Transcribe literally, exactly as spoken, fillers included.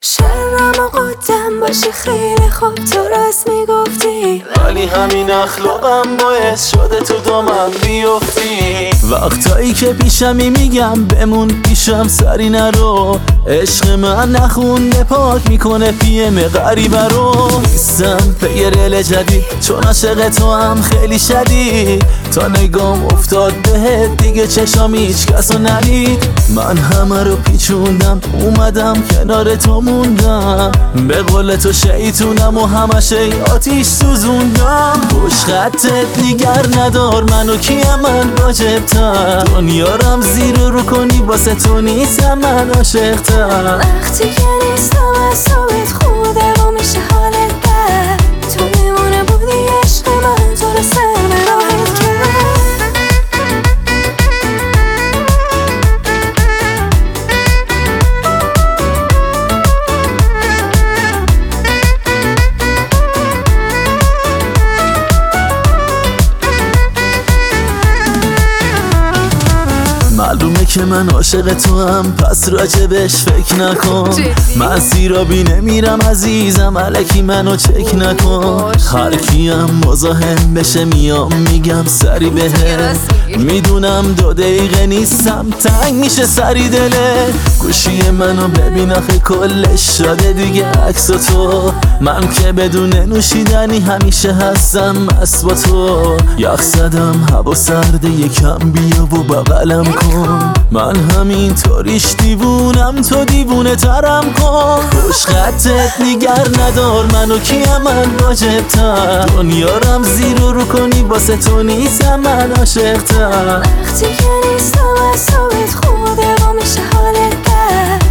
شرم و قدم باشه خیلی خوب تو راست میگفتی، ولی همین اخلاقم باعث شده تو دامم بیفتی. وقتایی که پیشمی میگم بمون پیشم سری نرو، عشق من نخونده پاک میکنه پیم غریبه رو. نیستم پی رل جدید چون عاشق تو هم خیلی شدید، تا نگام افتاد بهت دیگه چشام هیچ کسو ندید. من همه رو پیچوندم اومدم کنار تو موندم، به قول تو شیطونم و همش ای آتیش سوزوندم. پشت خطت نیگر ندار منو کیم من واجبتر، دنیارم زیر رو کنی واسه تو نیستم من عاشقتر. وقتی که نیستم اصابت خوده و میشه حالت بد، تو میمونه بودی عشق من تو رو سر به راحت کرد. معلومه که من عاشق تو هم پس راجبش فکر نکن، من سیرابی نمیرم عزیزم الکی منو چک نکن. هر کیم مزاحم بشه میام میگم سری بهت، میدونم دو دقیقه نیستم تنگ میشه سری دله. گوشی منو ببین آخه کلش شده دیگه عکس تو، من که بدون نوشیدنی همیشه هستم مست با تو. یخ زدم هوا سرده یکم بیا و بغلم کن، من همین طوریش دیوونم تو دیوونه ترم کن. خوش خطت نیگر ندار منو کیم من واجبتر، دنیارم زیر رو کنی واسه تو نیستم من عاشقتر. وقتی که نیستم اصابت خوده و میشه حالت بد،